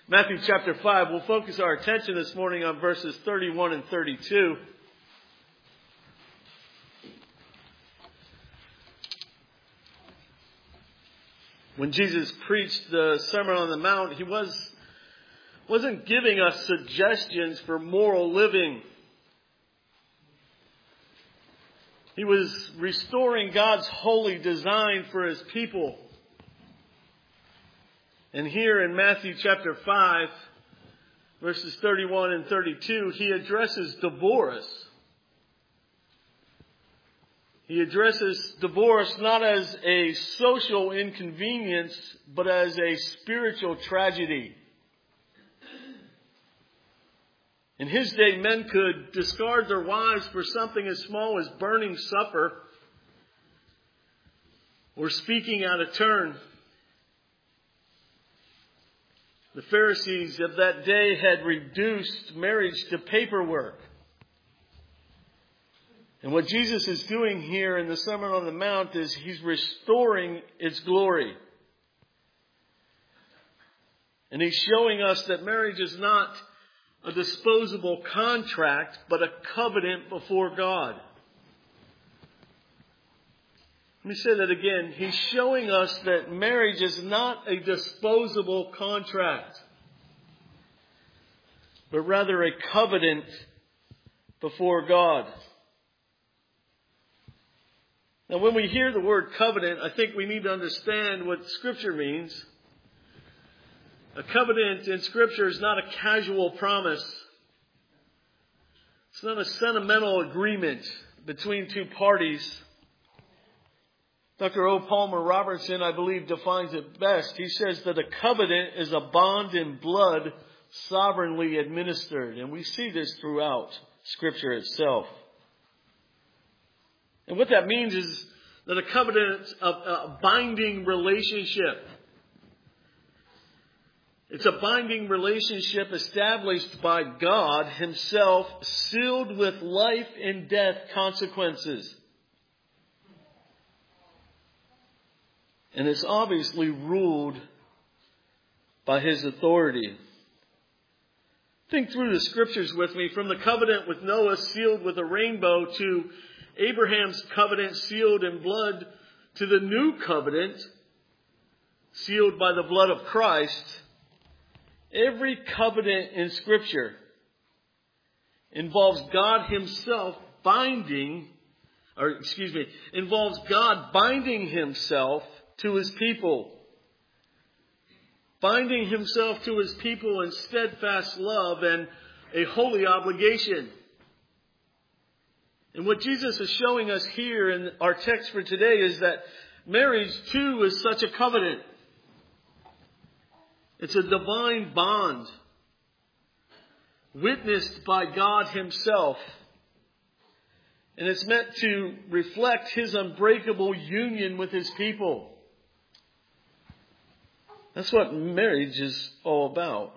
Matthew chapter 5. We'll focus our attention this morning on verses 31 and 32. When Jesus preached the Sermon on the Mount, he wasn't giving us suggestions for moral living. He was restoring God's holy design for His people. And here in Matthew chapter 5, verses 31 and 32, he addresses divorce. He addresses divorce not as a social inconvenience, but as a spiritual tragedy. In his day, men could discard their wives for something as small as burning supper or speaking out of turn. The Pharisees of that day had reduced marriage to paperwork. And what Jesus is doing here in the Sermon on the Mount is He's restoring its glory. And He's showing us that marriage is not a disposable contract, but a covenant before God. Let me say that again. He's showing us that marriage is not a disposable contract, but rather a covenant before God. Now, when we hear the word covenant, I think we need to understand what Scripture means. A covenant in Scripture is not a casual promise. It's not a sentimental agreement between two parties. Dr. O. Palmer Robertson, I believe, defines it best. He says that a covenant is a bond in blood sovereignly administered. And we see this throughout Scripture itself. And what that means is that a covenant is a binding relationship. It's a binding relationship established by God Himself, sealed with life and death consequences. And it's obviously ruled by His authority. Think through the Scriptures with me. From the covenant with Noah sealed with a rainbow to Abraham's covenant sealed in blood to the new covenant sealed by the blood of Christ. Every covenant in Scripture involves God Himself involves God binding Himself to His people. Binding Himself to His people in steadfast love and a holy obligation. And what Jesus is showing us here in our text for today is that marriage too is such a covenant. It's a divine bond witnessed by God Himself. And it's meant to reflect His unbreakable union with His people. That's what marriage is all about.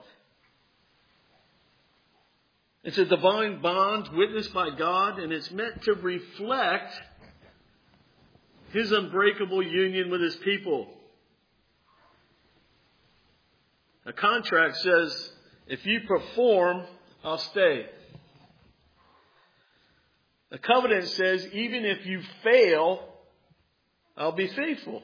It's a divine bond witnessed by God, and it's meant to reflect His unbreakable union with His people. A contract says, if you perform, I'll stay. A covenant says, even if you fail, I'll be faithful.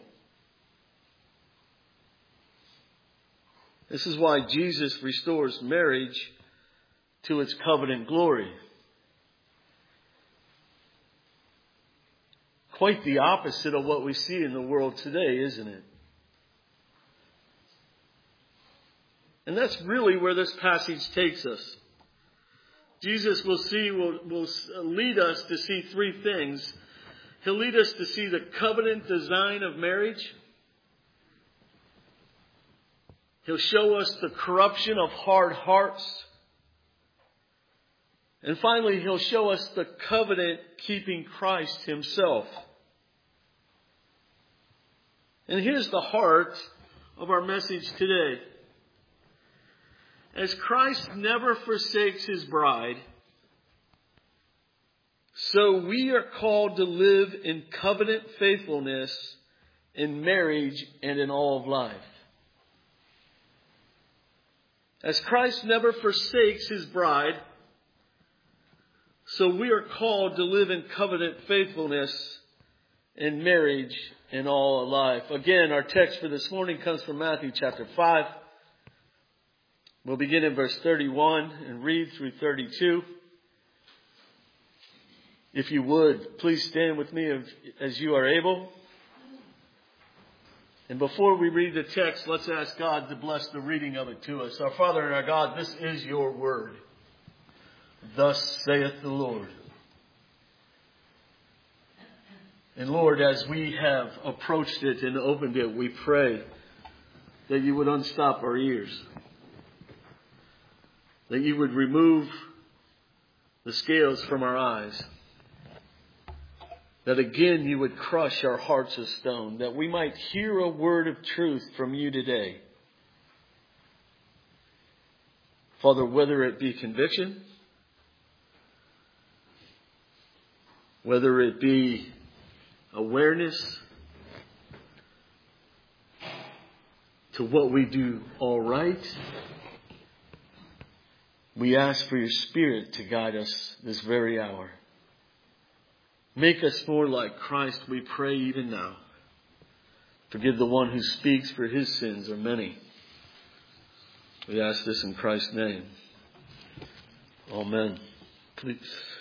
This is why Jesus restores marriage to its covenant glory. Quite the opposite of what we see in the world today, isn't it? And that's really where this passage takes us. Jesus will lead us to see three things. He'll lead us to see the covenant design of marriage. He'll show us the corruption of hard hearts. And finally, He'll show us the covenant-keeping Christ Himself. And here's the heart of our message today. As Christ never forsakes His bride, so we are called to live in covenant faithfulness in marriage and in all of life. As Christ never forsakes His bride, so we are called to live in covenant faithfulness in marriage and all life. Again, our text for this morning comes from Matthew chapter 5. We'll begin in verse 31 and read through 32. If you would, please stand with me as you are able. And before we read the text, let's ask God to bless the reading of it to us. Our Father and our God, this is your word. Thus saith the Lord. And Lord, as we have approached it and opened it, we pray that you would unstop our ears. That you would remove the scales from our eyes. That again you would crush our hearts of stone, that we might hear a word of truth from you today. Father, whether it be conviction, whether it be awareness to what we do all right, we ask for your Spirit to guide us this very hour. Make us more like Christ, we pray even now. Forgive the one who speaks, for his sins are many. We ask this in Christ's name. Amen. Please.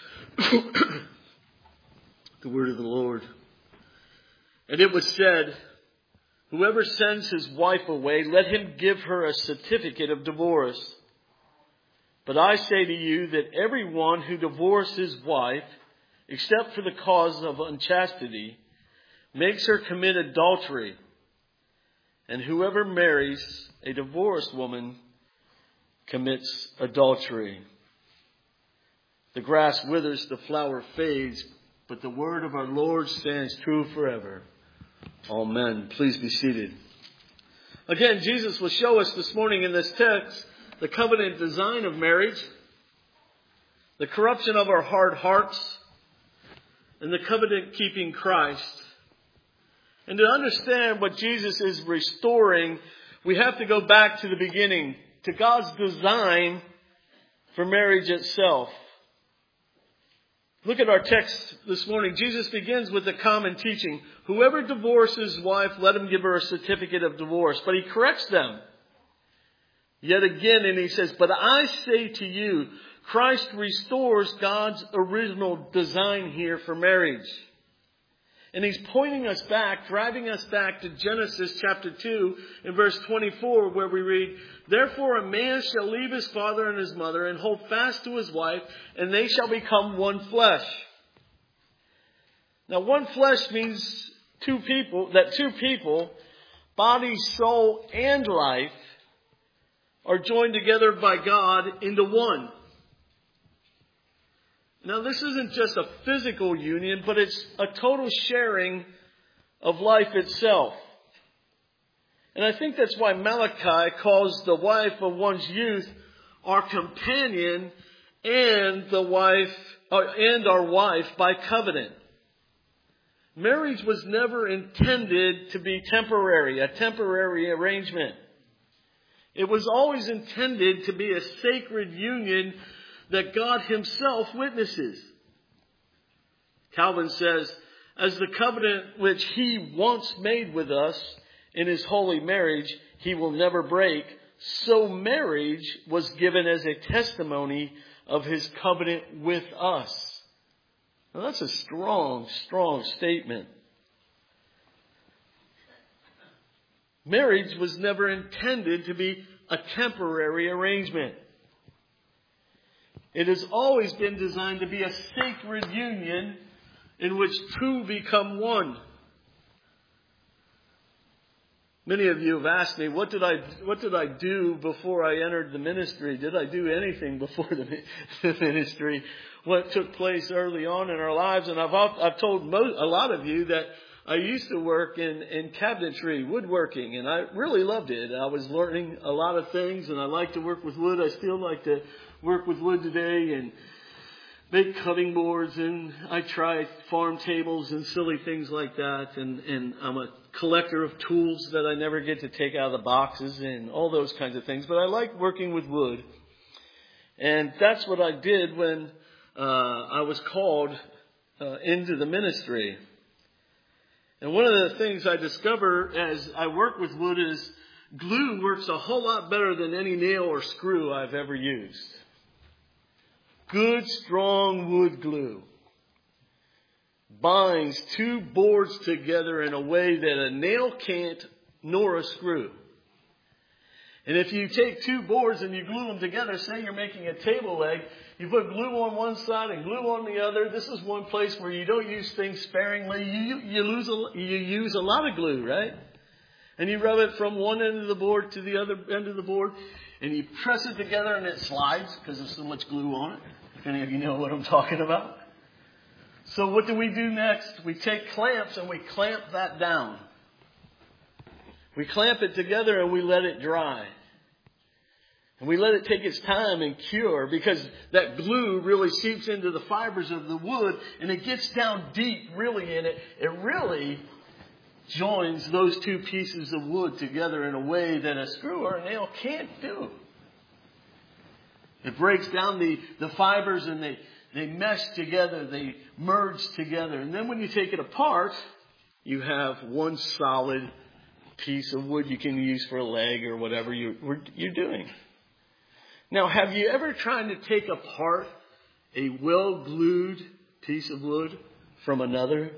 The word of the Lord. And it was said, whoever sends his wife away, let him give her a certificate of divorce. But I say to you that everyone who divorces his wife, except for the cause of unchastity, makes her commit adultery. And whoever marries a divorced woman commits adultery. The grass withers, the flower fades, but the word of our Lord stands true forever. Amen. Please be seated. Again, Jesus will show us this morning in this text the covenant design of marriage, the corruption of our hard hearts, and the covenant-keeping Christ. And to understand what Jesus is restoring, we have to go back to the beginning, to God's design for marriage itself. Look at our text this morning. Jesus begins with a common teaching. Whoever divorces his wife, let him give her a certificate of divorce. But he corrects them yet again, and he says, but I say to you, Christ restores God's original design here for marriage. And he's pointing us back, driving us back to Genesis chapter 2 in verse 24, where we read, therefore a man shall leave his father and his mother and hold fast to his wife, and they shall become one flesh. Now one flesh means two people, body, soul, and life, are joined together by God into one. Now, this isn't just a physical union, but it's a total sharing of life itself. And I think that's why Malachi calls the wife of one's youth our companion and our wife by covenant. Marriage was never intended to be temporary, a temporary arrangement. It was always intended to be a sacred union that God himself witnesses. Calvin says, as the covenant which he once made with us in his holy marriage, he will never break, so marriage was given as a testimony of his covenant with us. Now that's a strong, strong statement. Marriage was never intended to be a temporary arrangement. It has always been designed to be a sacred union in which two become one. Many of you have asked me, what did I do before I entered the ministry? Did I do anything before the ministry? What took place early on in our lives? And I've told a lot of you that I used to work in cabinetry, woodworking, and I really loved it. I was learning a lot of things, and I like to work with wood. I still like to work with wood today, and make cutting boards, and I try farm tables and silly things like that. And I'm a collector of tools that I never get to take out of the boxes and all those kinds of things. But I like working with wood. And that's what I did when I was called into the ministry. And one of the things I discover as I work with wood is glue works a whole lot better than any nail or screw I've ever used. Good, strong wood glue binds two boards together in a way that a nail can't, nor a screw. And if you take two boards and you glue them together, say you're making a table leg, you put glue on one side and glue on the other. This is one place where you don't use things sparingly. You use a lot of glue, right? And you rub it from one end of the board to the other end of the board. And you press it together and it slides because there's so much glue on it. If any of you know what I'm talking about. So what do we do next? We take clamps and we clamp that down. We clamp it together and we let it dry. And we let it take its time and cure, because that glue really seeps into the fibers of the wood and it gets down deep really in it. It really joins those two pieces of wood together in a way that a screw or a nail can't do. It breaks down the fibers and they mesh together, they merge together. And then when you take it apart, you have one solid piece of wood you can use for a leg or whatever you're doing. Now, have you ever tried to take apart a well-glued piece of wood from another?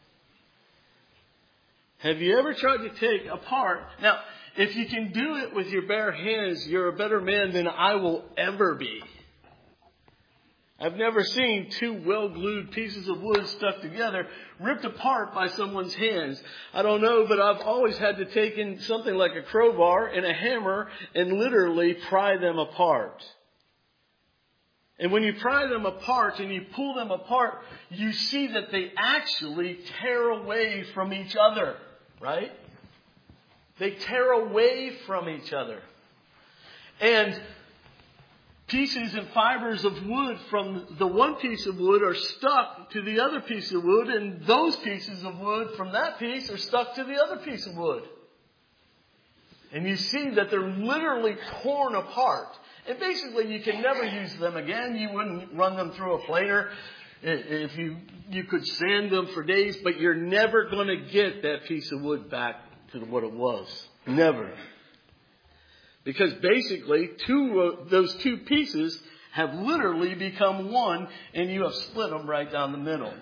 Have you ever tried to take apart? Now, if you can do it with your bare hands, you're a better man than I will ever be. I've never seen two well-glued pieces of wood stuck together, ripped apart by someone's hands. I don't know, but I've always had to take in something like a crowbar and a hammer and literally pry them apart. And when you pry them apart and you pull them apart, you see that they actually tear away from each other, right? They tear away from each other. And pieces and fibers of wood from the one piece of wood are stuck to the other piece of wood, and those pieces of wood from that piece are stuck to the other piece of wood. And you see that they're literally torn apart. And basically you can never use them again. You wouldn't run them through a planer. If you could sand them for days, but you're never going to get that piece of wood back to what it was. Never. Because basically, those two pieces have literally become one, and you have split them right down the middle.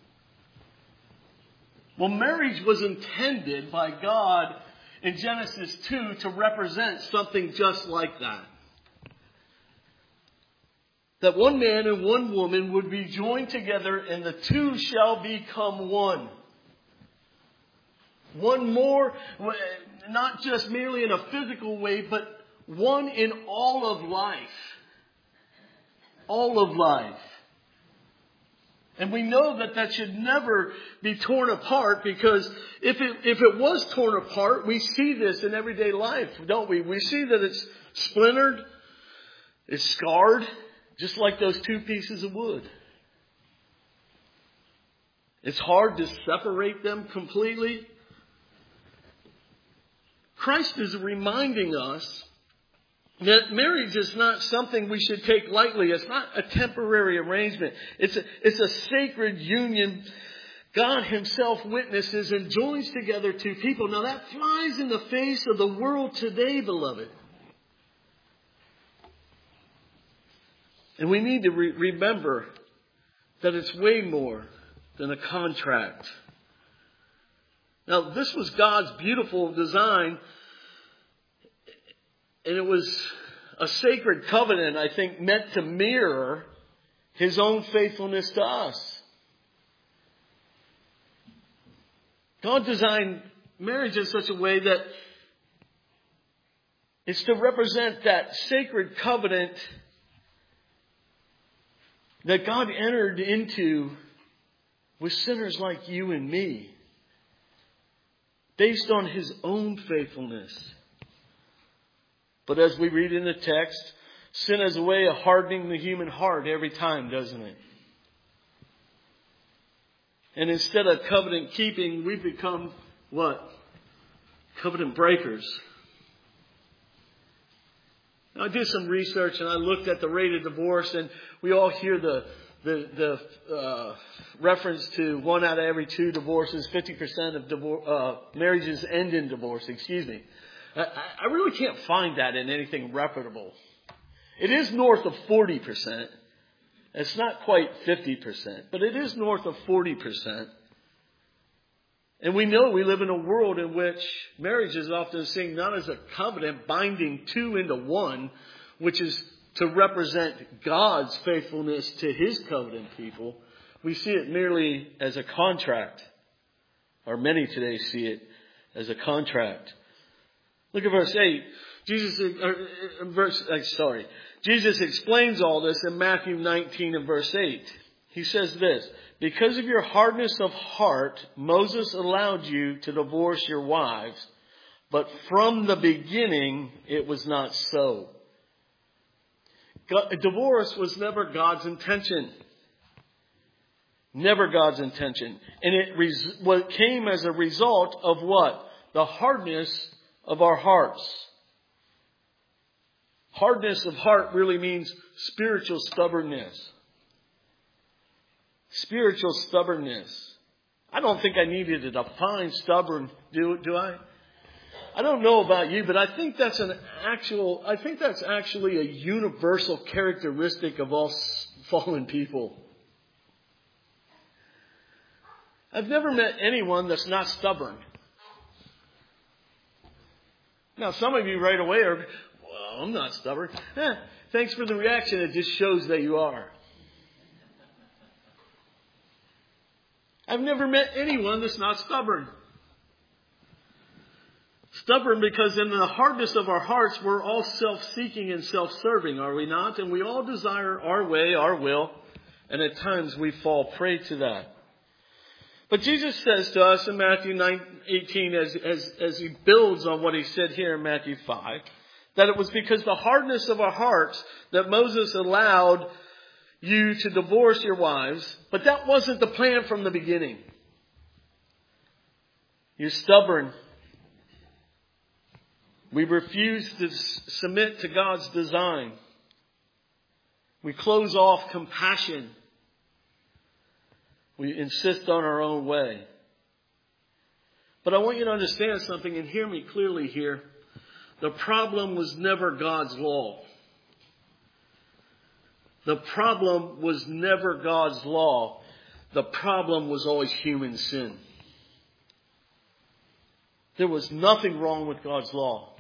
Well, marriage was intended by God in Genesis 2 to represent something just like that. That one man and one woman would be joined together, and the two shall become one. One more, not just merely in a physical way, but one in all of life. All of life. And we know that should never be torn apart, because if it was torn apart, we see this in everyday life, don't we? We see that it's splintered, it's scarred, just like those two pieces of wood. It's hard to separate them completely. Christ is reminding us that marriage is not something we should take lightly. It's not a temporary arrangement. It's a sacred union. God himself witnesses and joins together two people. Now that flies in the face of the world today, beloved. And we need to remember that it's way more than a contract. Now, this was God's beautiful design, and it was a sacred covenant, I think, meant to mirror his own faithfulness to us. God designed marriage in such a way that it's to represent that sacred covenant that God entered into with sinners like you and me, based on his own faithfulness. But as we read in the text, sin has a way of hardening the human heart every time, doesn't it? And instead of covenant keeping, we've become what? Covenant breakers. Now, I did some research and I looked at the rate of divorce, and we all hear the reference to 1 out of every 2 divorces, 50% of marriages end in divorce. I really can't find that in anything reputable. It is north of 40%. It's not quite 50%, but it is north of 40%. And we know we live in a world in which marriage is often seen not as a covenant binding 2 into 1, which is to represent God's faithfulness to His covenant people. We see it merely as a contract, or many today see it as a contract. Look at verse 8. Jesus explains all this in Matthew 19 and verse 8. He says this, because of your hardness of heart, Moses allowed you to divorce your wives, but from the beginning it was not so. Divorce was never God's intention. Never God's intention. And it came as a result of what? The hardness of our hearts. Hardness of heart really means spiritual stubbornness. Spiritual stubbornness. I don't think I needed to define stubborn, do I? I don't know about you, but I think that's actually a universal characteristic of all fallen people. I've never met anyone that's not stubborn. Now, some of you right away are, well, I'm not stubborn. Thanks for the reaction. It just shows that you are. I've never met anyone that's not stubborn. Stubborn because in the hardness of our hearts, we're all self-seeking and self-serving, are we not? And we all desire our way, our will, and at times we fall prey to that. But Jesus says to us in Matthew 18, as He builds on what He said here in Matthew 5, that it was because the hardness of our hearts that Moses allowed you to divorce your wives, but that wasn't the plan from the beginning. You're stubborn. We refuse to submit to God's design. We close off compassion. We insist on our own way. But I want you to understand something and hear me clearly here. The problem was never God's law. The problem was never God's law. The problem was always human sin. There was nothing wrong with God's law.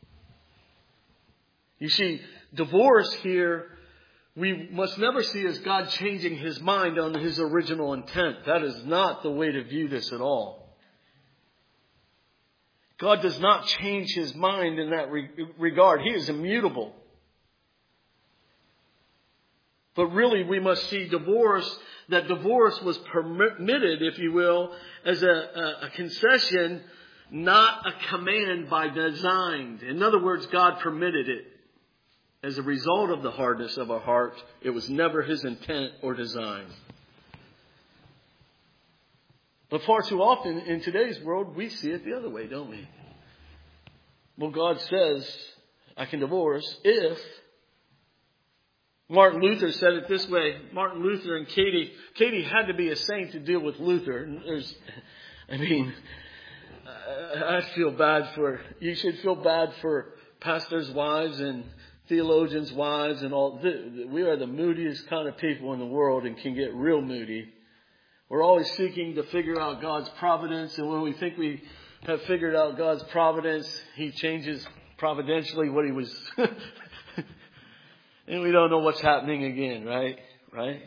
You see, divorce here, we must never see as God changing His mind on His original intent. That is not the way to view this at all. God does not change His mind in that regard. He is immutable. But really, we must see that divorce was permitted, if you will, as a concession, not a command by design. In other words, God permitted it. As a result of the hardness of our heart, it was never His intent or design. But far too often in today's world, we see it the other way, don't we? Well, God says, I can divorce if... Martin Luther said it this way. Martin Luther and Katie had to be a saint to deal with Luther. I feel bad you should feel bad for pastors' wives and theologians' wives and all. We are the moodiest kind of people in the world and can get real moody. We're always seeking to figure out God's providence, and when we think we have figured out God's providence, He changes providentially what He was... And we don't know what's happening again, right? Right?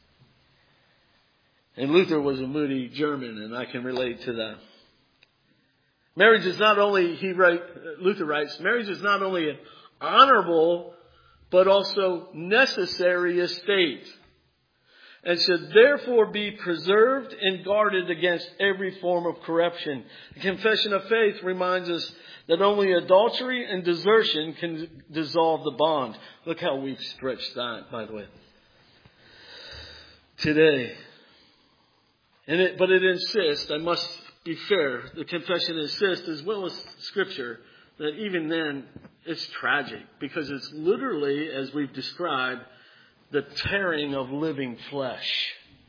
And Luther was a moody German, and I can relate to that. Marriage is not only, Luther writes, marriage is not only an honorable, but also necessary estate, and should therefore be preserved and guarded against every form of corruption. The Confession of Faith reminds us that only adultery and desertion can dissolve the bond. Look how we've stretched that, by the way. Today. But it insists, I must be fair, the confession insists, as well as Scripture, that even then it's tragic because it's literally, as we've described, the tearing of living flesh.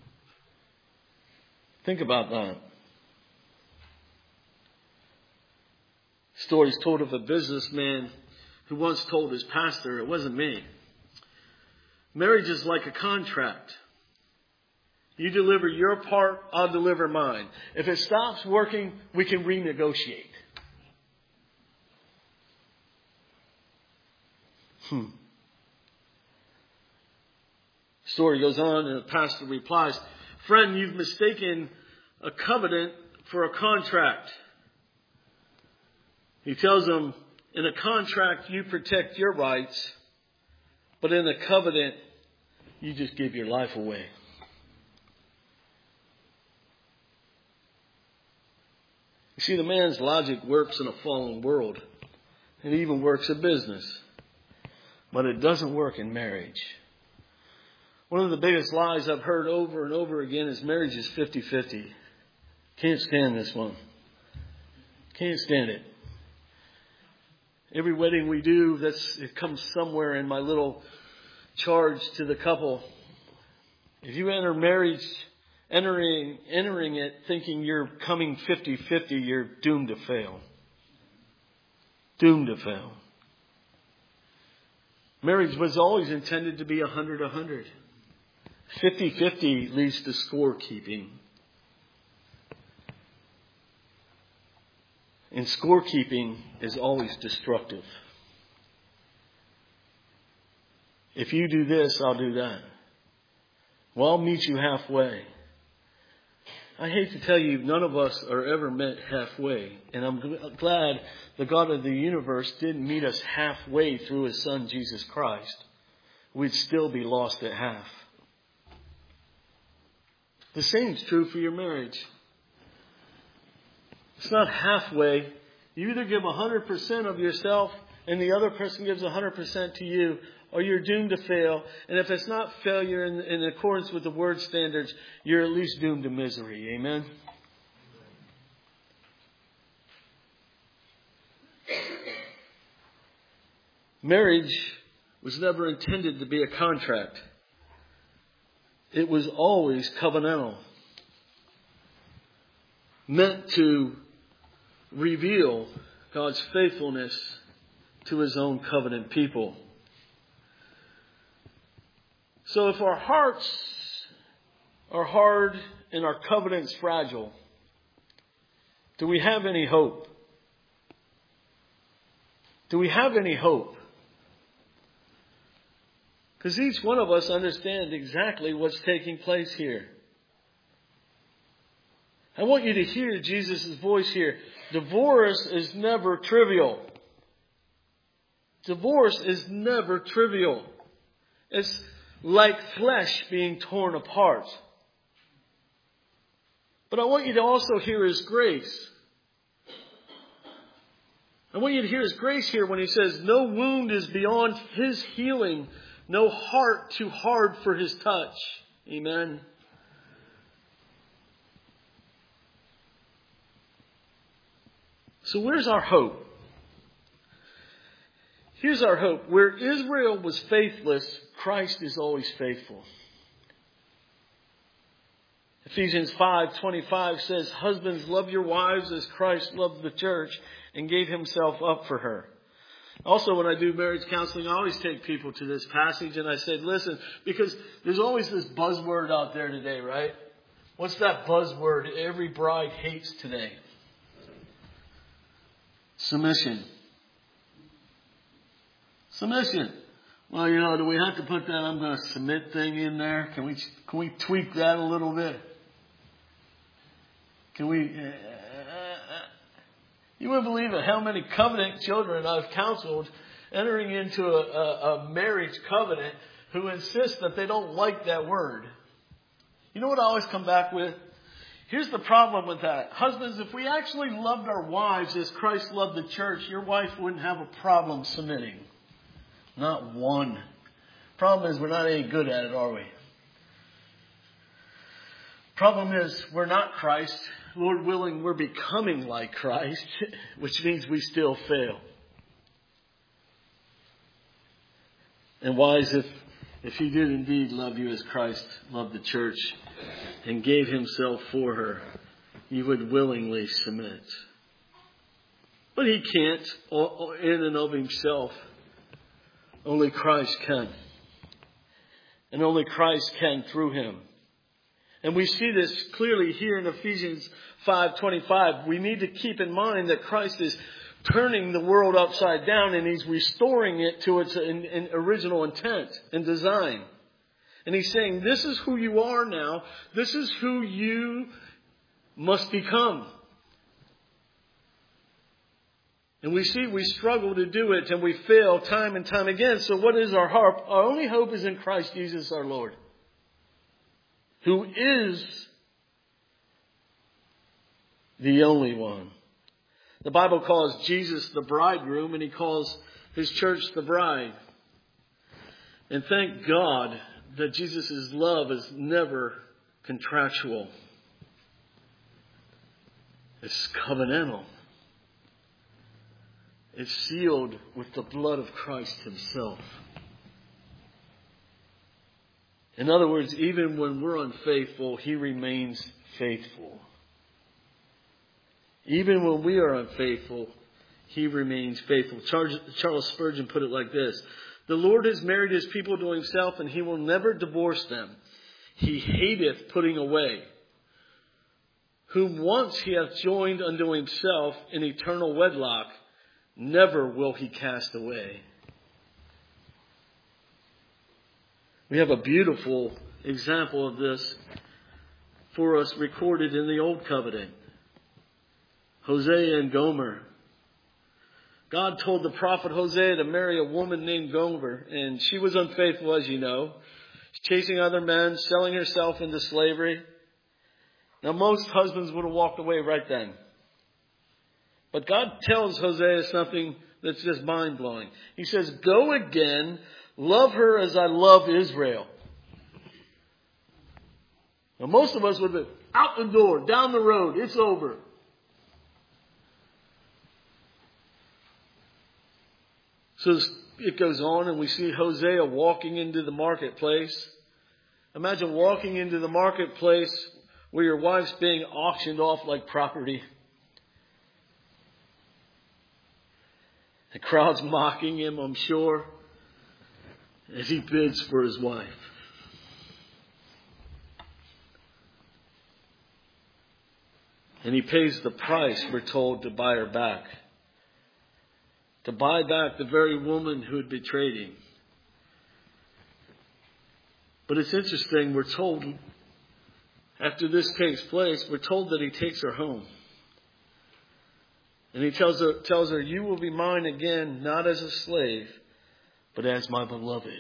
Think about that. Stories told of a businessman who once told his pastor, "It wasn't me. Marriage is like a contract. You deliver your part, I'll deliver mine. If it stops working, we can renegotiate." Story goes on and the pastor replies, "Friend, you've mistaken a covenant for a contract." He tells him, in a contract you protect your rights, but in a covenant you just give your life away. You see, the man's logic works in a fallen world. It even works in business. But it doesn't work in marriage. One of the biggest lies I've heard over and over again is marriage is 50-50. Can't stand this one. Can't stand it. Every wedding we do, it comes somewhere in my little charge to the couple. If you enter marriage, entering it thinking you're coming 50-50, you're doomed to fail. Doomed to fail. Marriage was always intended to be 100-100. 50-50 leads to scorekeeping. And scorekeeping is always destructive. If you do this, I'll do that. Well, I'll meet you halfway. I hate to tell you, none of us are ever met halfway. And I'm glad the God of the universe didn't meet us halfway through His Son, Jesus Christ. We'd still be lost at half. The same is true for your marriage. It's not halfway. You either give 100% of yourself and the other person gives 100% to you, or you're doomed to fail. And if it's not failure in accordance with the word standards, you're at least doomed to misery. Amen? Marriage was never intended to be a contract. It was always covenantal. Meant to reveal God's faithfulness to His own covenant people. So if our hearts are hard and our covenant's fragile, do we have any hope? Do we have any hope? Because each one of us understand exactly what's taking place here. I want you to hear Jesus' voice here. Divorce is never trivial. Divorce is never trivial. It's like flesh being torn apart. But I want you to also hear His grace. I want you to hear His grace here when He says, no wound is beyond His healing, no heart too hard for His touch. Amen. So where's our hope? Here's our hope. Where Israel was faithless, Christ is always faithful. Ephesians 5:25 says, husbands, love your wives as Christ loved the church and gave Himself up for her. Also, when I do marriage counseling, I always take people to this passage and I said, listen, because there's always this buzzword out there today, right? What's that buzzword every bride hates today? Submission. Submission. Well, do we have to put that I'm going to submit thing in there? Can we tweak that a little bit? Can we? You wouldn't believe it, how many covenant children I've counseled entering into a marriage covenant who insist that they don't like that word. You know what I always come back with? Here's the problem with that. Husbands, if we actually loved our wives as Christ loved the church, your wife wouldn't have a problem submitting. Not one. Problem is we're not any good at it, are we? Problem is, we're not Christ. Lord willing, we're becoming like Christ, which means we still fail. And wise, if He did indeed love you as Christ loved the church and gave Himself for her, you would willingly submit. But He can't in and of Himself. Only Christ can. And only Christ can through Him. And we see this clearly here in Ephesians 5:25. We need to keep in mind that Christ is turning the world upside down and He's restoring it to its original intent and design. And He's saying, this is who you are now. This is who you must become. And we see we struggle to do it and we fail time and time again. So what is our hope? Our only hope is in Christ Jesus our Lord, who is the only one. The Bible calls Jesus the bridegroom and He calls His church the bride. And thank God that Jesus' love is never contractual. It's covenantal. It's sealed with the blood of Christ Himself. In other words, even when we're unfaithful, He remains faithful. Even when we are unfaithful, He remains faithful. Charles Spurgeon put it like this: the Lord has married His people to Himself, and He will never divorce them. He hateth putting away. Whom once He hath joined unto Himself in eternal wedlock, never will He cast away. We have a beautiful example of this for us recorded in the Old Covenant. Hosea and Gomer. God told the prophet Hosea to marry a woman named Gomer, and she was unfaithful, as you know. She's chasing other men, selling herself into slavery. Now, most husbands would have walked away right then. But God tells Hosea something that's just mind-blowing. He says, go again, love her as I love Israel. Now, most of us would have been out the door, down the road, it's over. So it goes on and we see Hosea walking into the marketplace. Imagine walking into the marketplace where your wife's being auctioned off like property. The crowd's mocking him, I'm sure, as he bids for his wife. And he pays the price, we're told, to buy her back. To buy back the very woman who had betrayed him. But it's interesting, we're told, after this takes place, we're told that he takes her home. And he tells her, you will be mine again, not as a slave, but as my beloved.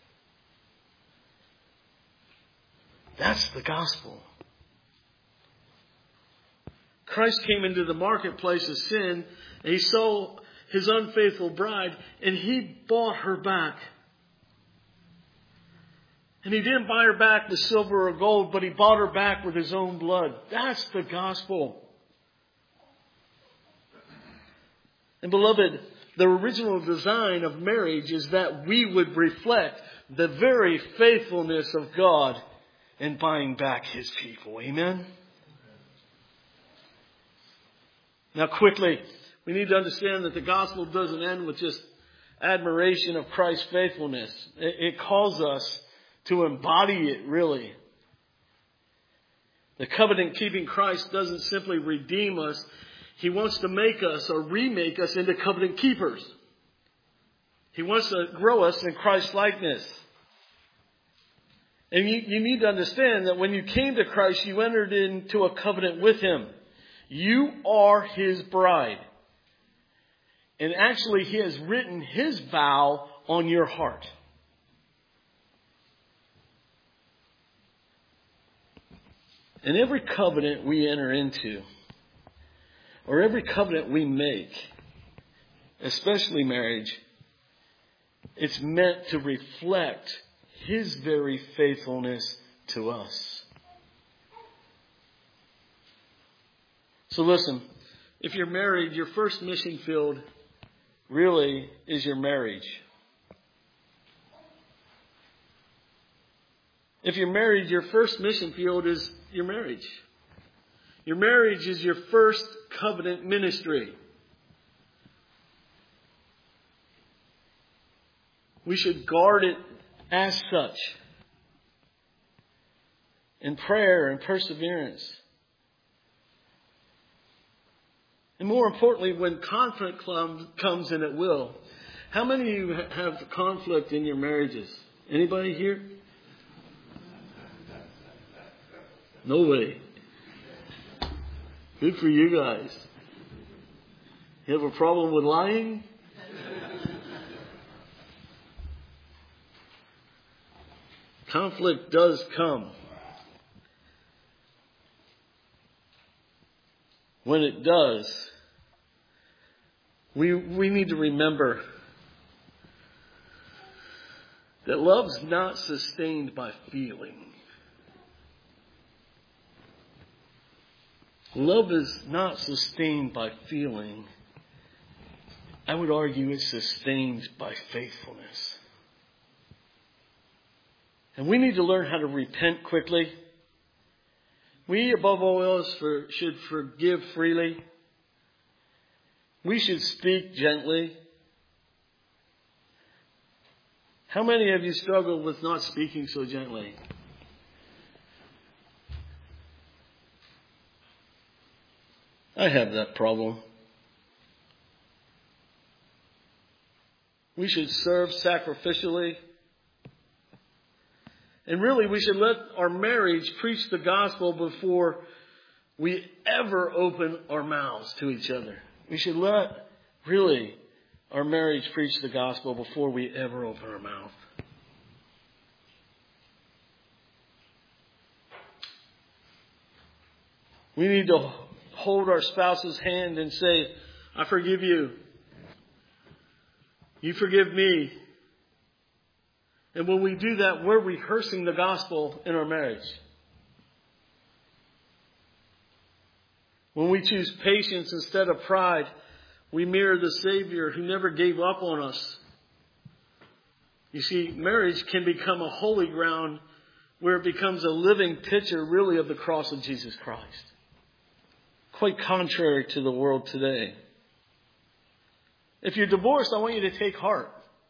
That's the gospel. Christ came into the marketplace of sin, and He saw His unfaithful bride, and He bought her back. And He didn't buy her back with silver or gold, but He bought her back with His own blood. That's the gospel. And beloved, the original design of marriage is that we would reflect the very faithfulness of God in buying back His people. Amen? Now quickly, we need to understand that the gospel doesn't end with just admiration of Christ's faithfulness. It calls us to embody it, really. The covenant-keeping Christ doesn't simply redeem us. He wants to make us or remake us into covenant keepers. He wants to grow us in Christ's likeness. And you need to understand that when you came to Christ, you entered into a covenant with Him. You are His bride. And actually, He has written His vow on your heart. And every covenant we enter into, or every covenant we make, especially marriage, it's meant to reflect His very faithfulness to us. So listen, if you're married, your first mission field really is your marriage. If you're married, your first mission field is your marriage. Your marriage is your first covenant ministry. We should guard it as such in prayer and perseverance. And more importantly, when conflict comes, and it will. How many of you have conflict in your marriages? Anybody here? Nobody. Good for you guys. You have a problem with lying? Conflict does come. When it does, we need to remember that love's not sustained by feeling. Love is not sustained by feeling. I would argue it's sustained by faithfulness. And we need to learn how to repent quickly. We, above all else, should forgive freely. We should speak gently. How many of you struggle with not speaking so gently? I have that problem. We should serve sacrificially. And really, we should let our marriage preach the gospel before we ever open our mouths to each other. We should let, really, our marriage preach the gospel before we ever open our mouth. We need to hold our spouse's hand and say, I forgive you. You forgive me. And when we do that, we're rehearsing the gospel in our marriage. When we choose patience instead of pride, we mirror the Savior who never gave up on us. You see, marriage can become a holy ground where it becomes a living picture, really, of the cross of Jesus Christ. Quite contrary to the world today. If you're divorced, I want you to take heart.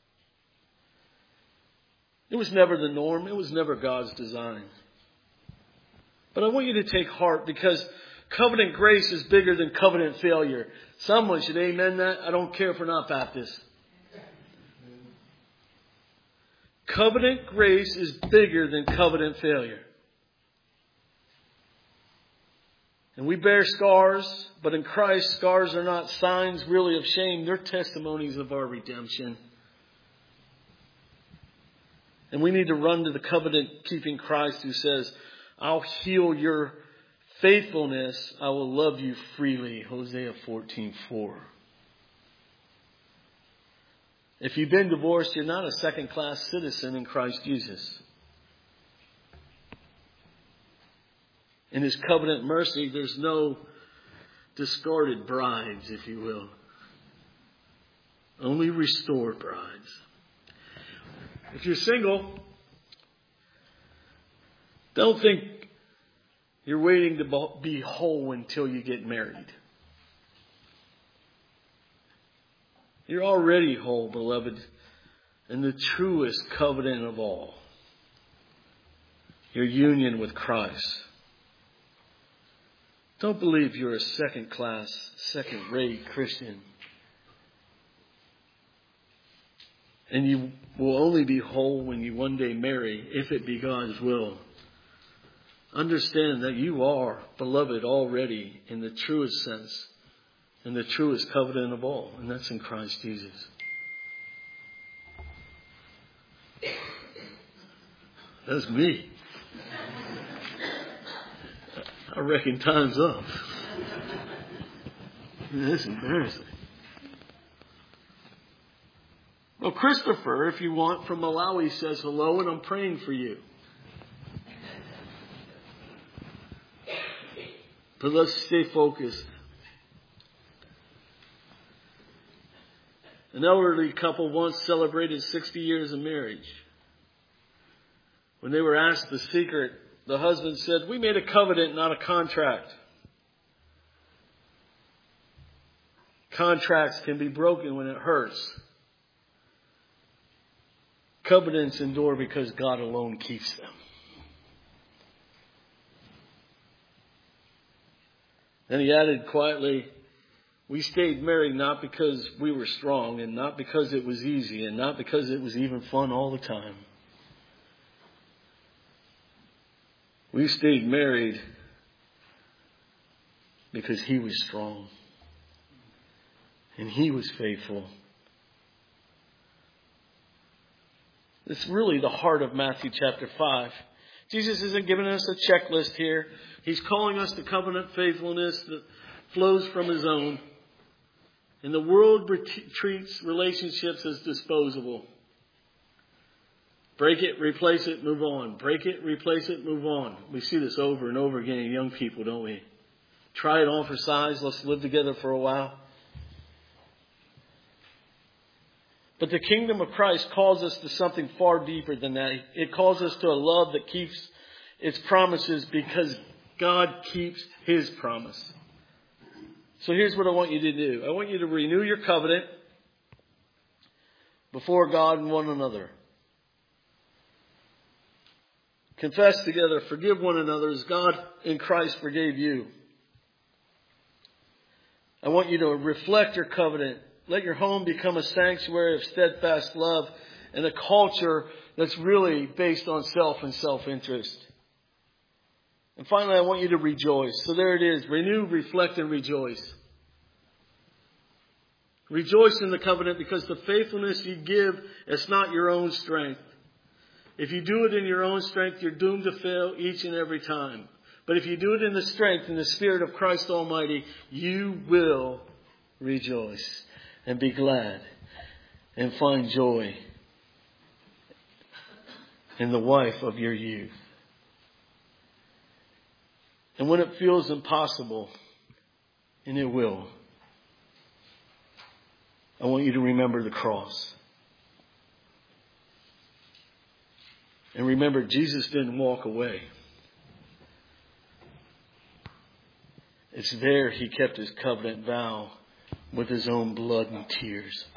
It was never the norm. It was never God's design. But I want you to take heart, because covenant grace is bigger than covenant failure. Someone should amen that. I don't care if we're not Baptist. Covenant grace is bigger than covenant failure. And we bear scars, but in Christ, scars are not signs really of shame. They're testimonies of our redemption. And we need to run to the covenant-keeping Christ who says, I'll heal your faithfulness. I will love you freely. Hosea 14:4. If you've been divorced, you're not a second-class citizen in Christ Jesus. In His covenant mercy, there's no discarded brides, if you will. Only restored brides. If you're single, don't think you're waiting to be whole until you get married. You're already whole, beloved, in the truest covenant of all. Your union with Christ. Don't believe you're a second-class, second-rate Christian. And you will only be whole when you one day marry, if it be God's will. Understand that you are, beloved, already in the truest sense, in the truest covenant of all, and that's in Christ Jesus. That's me. I reckon time's up. That's embarrassing. Well, Christopher, if you want, from Malawi says hello, and I'm praying for you. But let's stay focused. An elderly couple once celebrated 60 years of marriage. When they were asked the secret, the husband said, "We made a covenant, not a contract." Contracts can be broken when it hurts. Covenants endure because God alone keeps them. Then he added quietly, "We stayed married not because we were strong and not because it was easy and not because it was even fun all the time. We stayed married because he was strong and he was faithful." It's really the heart of Matthew chapter 5. Jesus isn't giving us a checklist here. He's calling us to covenant faithfulness that flows from his own. And the world treats relationships as disposable. Break it, replace it, move on. Break it, replace it, move on. We see this over and over again in young people, don't we? Try it on for size. Let's live together for a while. But the kingdom of Christ calls us to something far deeper than that. It calls us to a love that keeps its promises because God keeps his promise. So here's what I want you to do. I want you to renew your covenant before God and one another. Confess together, forgive one another as God in Christ forgave you. I want you to reflect your covenant. Let your home become a sanctuary of steadfast love and a culture that's really based on self and self-interest. And finally, I want you to rejoice. So there it is. Renew, reflect, and rejoice. Rejoice in the covenant because the faithfulness you give, it's not your own strength. If you do it in your own strength, you're doomed to fail each and every time. But if you do it in the strength and the Spirit of Christ Almighty, you will rejoice and be glad and find joy in the wife of your youth. And when it feels impossible, and it will, I want you to remember the cross. And remember, Jesus didn't walk away. It's there he kept his covenant vow with his own blood and tears.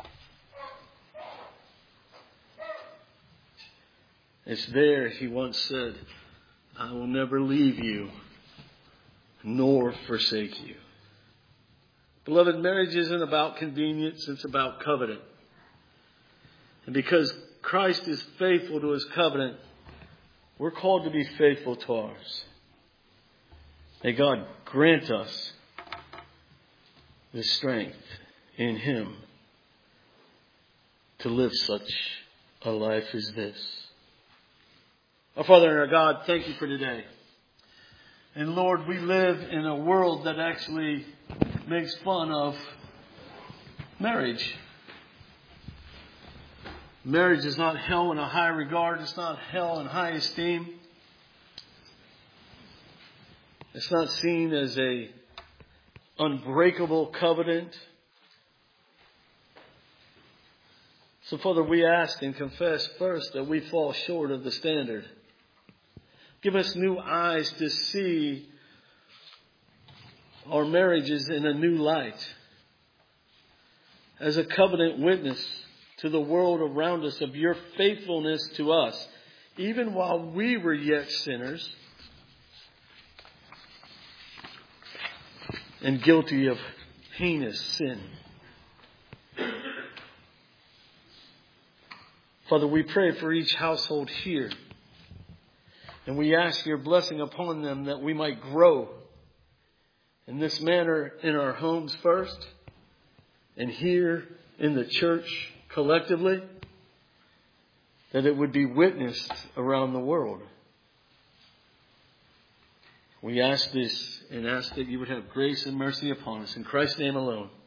It's there he once said, "I will never leave you nor forsake you." Beloved, marriage isn't about convenience, it's about covenant. And because Christ is faithful to his covenant, we're called to be faithful to ours. May God grant us the strength in him to live such a life as this. Our Father and our God, thank you for today. And Lord, we live in a world that actually makes fun of marriage. Marriage is not held in a high regard. It's not held in high esteem. It's not seen as a unbreakable covenant. So, Father, we ask and confess first that we fall short of the standard. Give us new eyes to see our marriages in a new light. As a covenant witness to the world around us of your faithfulness to us, even while we were yet sinners and guilty of heinous sin. Father, we pray for each household here. And we ask your blessing upon them that we might grow in this manner in our homes first and here in the church collectively, that it would be witnessed around the world. We ask this and ask that you would have grace and mercy upon us. In Christ's name alone.